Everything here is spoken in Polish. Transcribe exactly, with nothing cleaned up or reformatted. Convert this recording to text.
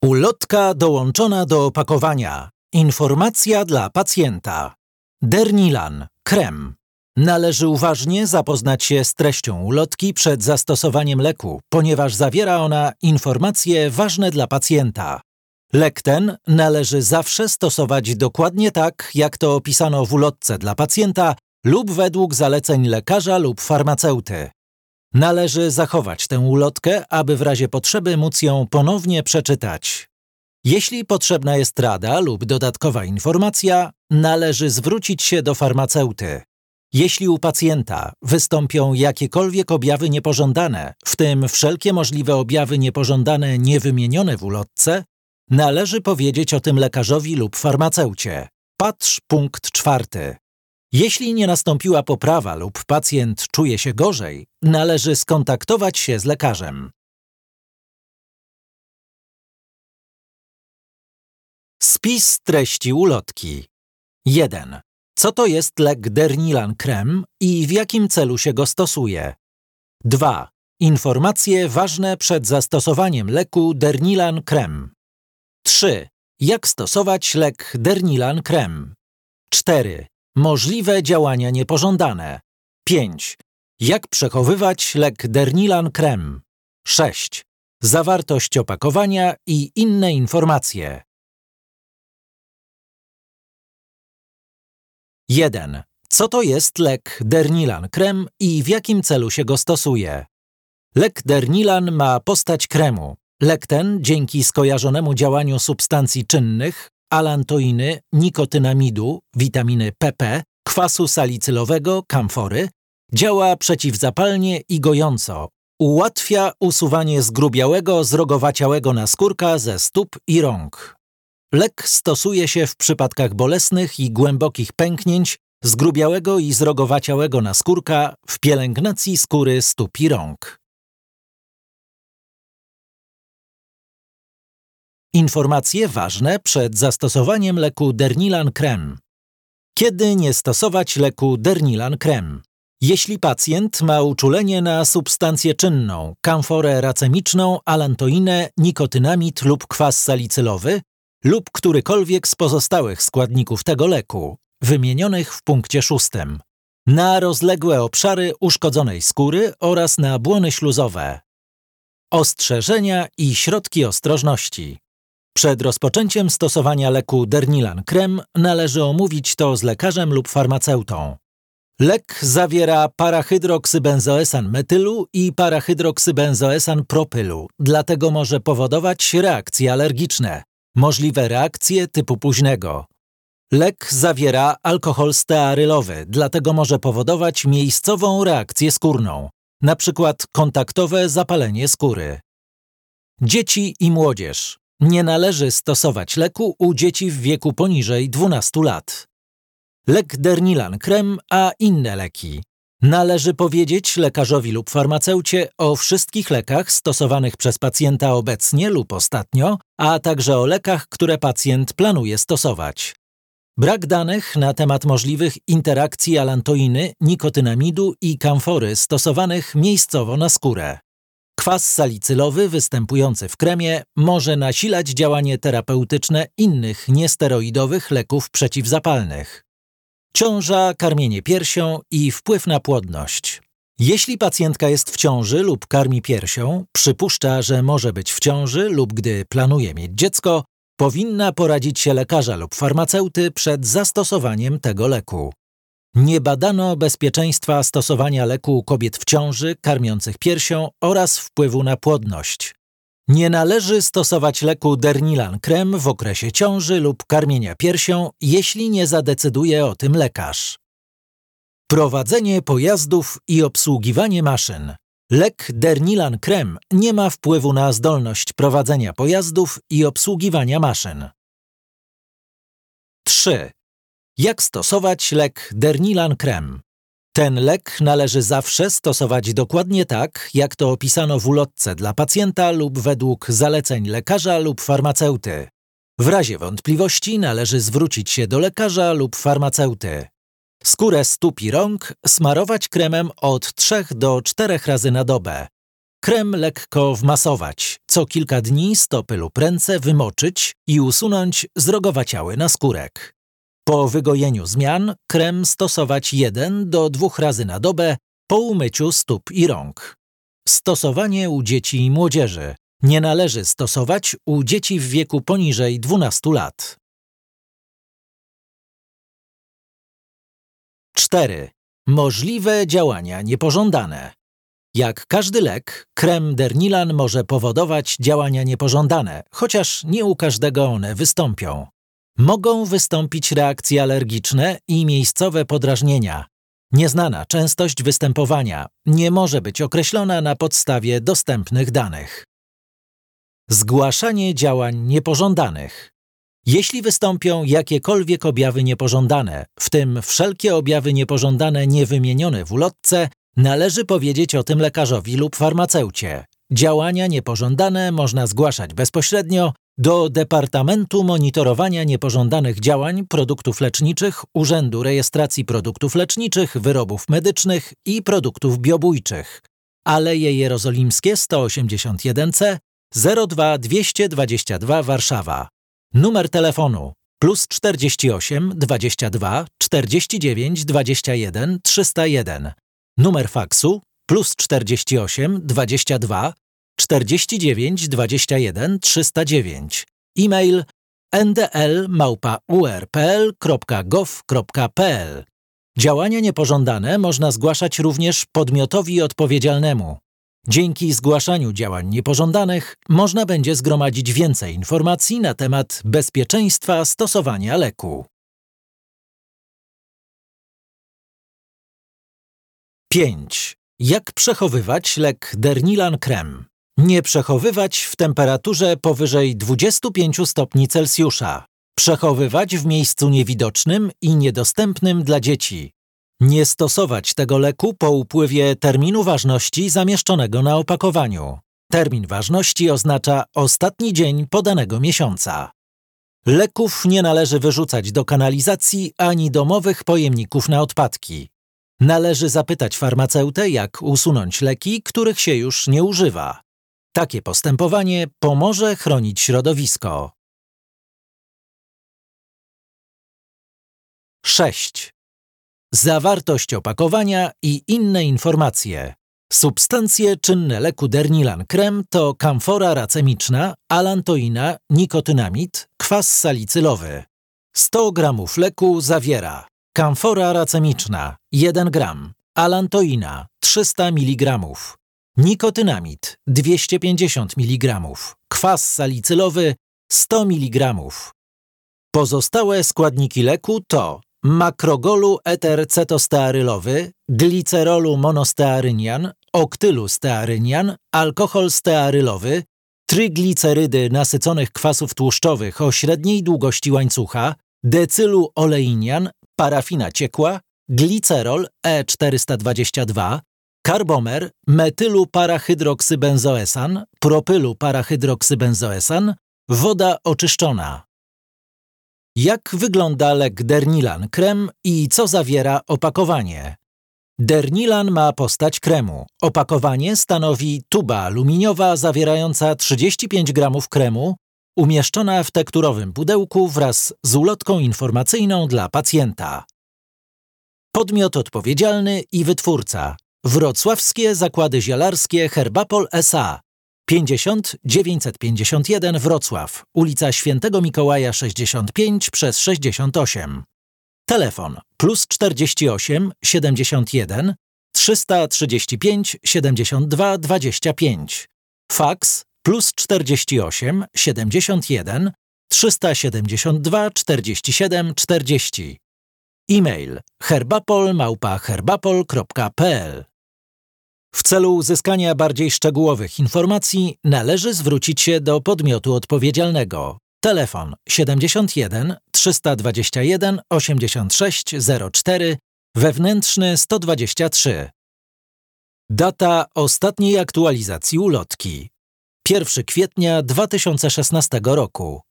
Ulotka dołączona do opakowania. Informacja dla pacjenta. Dernilan, krem. Należy uważnie zapoznać się z treścią ulotki przed zastosowaniem leku, ponieważ zawiera ona informacje ważne dla pacjenta. Lek ten należy zawsze stosować dokładnie tak, jak to opisano w ulotce dla pacjenta lub według zaleceń lekarza lub farmaceuty. Należy zachować tę ulotkę, aby w razie potrzeby móc ją ponownie przeczytać. Jeśli potrzebna jest rada lub dodatkowa informacja, należy zwrócić się do farmaceuty. Jeśli u pacjenta wystąpią jakiekolwiek objawy niepożądane, w tym wszelkie możliwe objawy niepożądane niewymienione w ulotce, należy powiedzieć o tym lekarzowi lub farmaceucie. Patrz punkt czwarty. Jeśli nie nastąpiła poprawa lub pacjent czuje się gorzej, należy skontaktować się z lekarzem. Spis treści ulotki. jeden. Co to jest lek Dernilan krem i w jakim celu się go stosuje? dwa. Informacje ważne przed zastosowaniem leku Dernilan krem. trzy. Jak stosować lek Dernilan krem? cztery. Możliwe działania niepożądane. pięć. Jak przechowywać lek Dernilan krem? sześć. Zawartość opakowania i inne informacje. jeden. Co to jest lek Dernilan krem i w jakim celu się go stosuje? Lek Dernilan ma postać kremu. Lek ten, dzięki skojarzonemu działaniu substancji czynnych, alantoiny, nikotynamidu, witaminy P P, kwasu salicylowego, kamfory, działa przeciwzapalnie i gojąco. Ułatwia usuwanie zgrubiałego, zrogowaciałego naskórka ze stóp i rąk. Lek stosuje się w przypadkach bolesnych i głębokich pęknięć zgrubiałego i zrogowaciałego naskórka w pielęgnacji skóry stóp i rąk. Informacje ważne przed zastosowaniem leku Dernilan krem. Kiedy nie stosować leku Dernilan krem? Jeśli pacjent ma uczulenie na substancję czynną, kamforę racemiczną, alantoinę, nikotynamid lub kwas salicylowy lub którykolwiek z pozostałych składników tego leku, wymienionych w punkcie szóstym, na rozległe obszary uszkodzonej skóry oraz na błony śluzowe. Ostrzeżenia i środki ostrożności. Przed rozpoczęciem stosowania leku Dernilan krem należy omówić to z lekarzem lub farmaceutą. Lek zawiera parahydroksybenzoesan metylu i parahydroksybenzoesan propylu, dlatego może powodować reakcje alergiczne, możliwe reakcje typu późnego. Lek zawiera alkohol stearylowy, dlatego może powodować miejscową reakcję skórną, np. kontaktowe zapalenie skóry. Dzieci i młodzież. Nie należy stosować leku u dzieci w wieku poniżej dwunastu lat. Lek Dernilan krem, a inne leki. Należy powiedzieć lekarzowi lub farmaceucie o wszystkich lekach stosowanych przez pacjenta obecnie lub ostatnio, a także o lekach, które pacjent planuje stosować. Brak danych na temat możliwych interakcji alantoiny, nikotynamidu i kamfory stosowanych miejscowo na skórę. Kwas salicylowy występujący w kremie może nasilać działanie terapeutyczne innych niesteroidowych leków przeciwzapalnych. Ciąża, karmienie piersią i wpływ na płodność. Jeśli pacjentka jest w ciąży lub karmi piersią, przypuszcza, że może być w ciąży lub gdy planuje mieć dziecko, powinna poradzić się lekarza lub farmaceuty przed zastosowaniem tego leku. Nie badano bezpieczeństwa stosowania leku u kobiet w ciąży, karmiących piersią oraz wpływu na płodność. Nie należy stosować leku Dernilan krem w okresie ciąży lub karmienia piersią, jeśli nie zadecyduje o tym lekarz. Prowadzenie pojazdów i obsługiwanie maszyn. Lek Dernilan krem nie ma wpływu na zdolność prowadzenia pojazdów i obsługiwania maszyn. trzy. Jak stosować lek Dernilan krem? Ten lek należy zawsze stosować dokładnie tak, jak to opisano w ulotce dla pacjenta lub według zaleceń lekarza lub farmaceuty. W razie wątpliwości należy zwrócić się do lekarza lub farmaceuty. Skórę stóp i rąk smarować kremem od trzech do czterech razy na dobę. Krem lekko wmasować. Co kilka dni stopy lub ręce wymoczyć i usunąć zrogowaciały naskórek. Po wygojeniu zmian krem stosować jeden do dwóch razy na dobę po umyciu stóp i rąk. Stosowanie u dzieci i młodzieży. Nie należy stosować u dzieci w wieku poniżej dwunastu lat. cztery. Możliwe działania niepożądane. Jak każdy lek, krem Dernilan może powodować działania niepożądane, chociaż nie u każdego one wystąpią. Mogą wystąpić reakcje alergiczne i miejscowe podrażnienia. Nieznana częstość występowania nie może być określona na podstawie dostępnych danych. Zgłaszanie działań niepożądanych. Jeśli wystąpią jakiekolwiek objawy niepożądane, w tym wszelkie objawy niepożądane niewymienione w ulotce, należy powiedzieć o tym lekarzowi lub farmaceucie. Działania niepożądane można zgłaszać bezpośrednio do Departamentu Monitorowania Niepożądanych Działań Produktów Leczniczych Urzędu Rejestracji Produktów Leczniczych, Wyrobów Medycznych i Produktów Biobójczych. Aleje Jerozolimskie sto osiemdziesiąt jeden C, zero dwa dwieście dwadzieścia dwa Warszawa. Numer telefonu plus czterdzieści osiem dwadzieścia dwa czterdzieści dziewięć dwadzieścia jeden trzysta jeden. Numer faksu plus czterdzieści osiem dwadzieścia dwa czterdzieści dziewięć dwadzieścia jeden trzysta dziewięć. E-mail n d l małpa u r p l kropka gov kropka p l. Działania niepożądane można zgłaszać również podmiotowi odpowiedzialnemu. Dzięki zgłaszaniu działań niepożądanych można będzie zgromadzić więcej informacji na temat bezpieczeństwa stosowania leku. pięć. Jak przechowywać lek Dernilan Krem? Nie przechowywać w temperaturze powyżej dwudziestu pięciu stopni Celsjusza. Przechowywać w miejscu niewidocznym i niedostępnym dla dzieci. Nie stosować tego leku po upływie terminu ważności zamieszczonego na opakowaniu. Termin ważności oznacza ostatni dzień podanego miesiąca. Leków nie należy wyrzucać do kanalizacji ani domowych pojemników na odpadki. Należy zapytać farmaceutę, jak usunąć leki, których się już nie używa. Takie postępowanie pomoże chronić środowisko. sześć. Zawartość opakowania i inne informacje. Substancje czynne leku Dernilan Krem to kamfora racemiczna, alantoina, nikotynamid, kwas salicylowy. sto gramów leku zawiera kamfora racemiczna jeden gram, alantoina trzysta miligramów, nikotynamid dwieście pięćdziesiąt miligramów, kwas salicylowy sto miligramów. Pozostałe składniki leku to makrogolu eter cetostearylowy, glicerolu monostearynian, oktylu stearynian, alkohol stearylowy, tryglicerydy nasyconych kwasów tłuszczowych o średniej długości łańcucha, decylu oleinian, parafina ciekła, glicerol E czterysta dwadzieścia dwa, karbomer, metylu parahydroksybenzoesan, propylu parahydroksybenzoesan, woda oczyszczona. Jak wygląda lek Dernilan Krem i co zawiera opakowanie? Dernilan ma postać kremu. Opakowanie stanowi tuba aluminiowa zawierająca trzydzieści pięć gramów kremu, umieszczona w tekturowym pudełku wraz z ulotką informacyjną dla pacjenta. Podmiot odpowiedzialny i wytwórca: Wrocławskie Zakłady Zielarskie Herbapol S A pięćdziesiąt dziewięćset pięćdziesiąt jeden Wrocław, ulica Świętego Mikołaja sześćdziesiąt pięć przez sześćdziesiąt osiem. Telefon plus czterdzieści osiem siedemdziesiąt jeden trzysta trzydzieści pięć siedemdziesiąt dwa dwadzieścia pięć. Faks plus czterdzieści osiem siedemdziesiąt jeden trzysta siedemdziesiąt dwa czterdzieści siedem czterdzieści. E-mail herbapol małpa herbapol kropka p l. W celu uzyskania bardziej szczegółowych informacji należy zwrócić się do podmiotu odpowiedzialnego. Telefon siedemdziesiąt jeden trzysta dwadzieścia jeden osiemdziesiąt sześć zero cztery, wewnętrzny sto dwadzieścia trzy. Data ostatniej aktualizacji ulotki: pierwszego kwietnia dwa tysiące szesnastego roku.